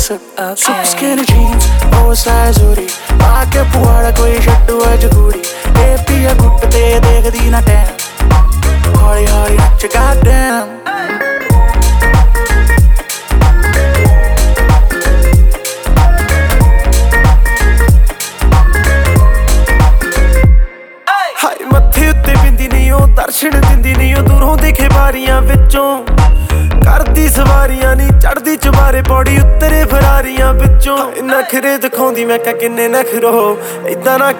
Super skinny jeans, oversized hoodie आके पुआड़ा कोई शट्टू अज कुड़ी ए पिया गुट ते देखदी ना टैम हौली हौली नच goddamn हाय मत्थे उत्ते पिंदी नहीं ओ दर्शन दिंदी नहीं ओ दूरों दिखे बारियां विचों करदी सवारियां नी चढ़दी चबारे पौड़ी उतरे फरारियां विचों नखरे दिखाउंदी मैं क्या किन्ने नखरो इदां ना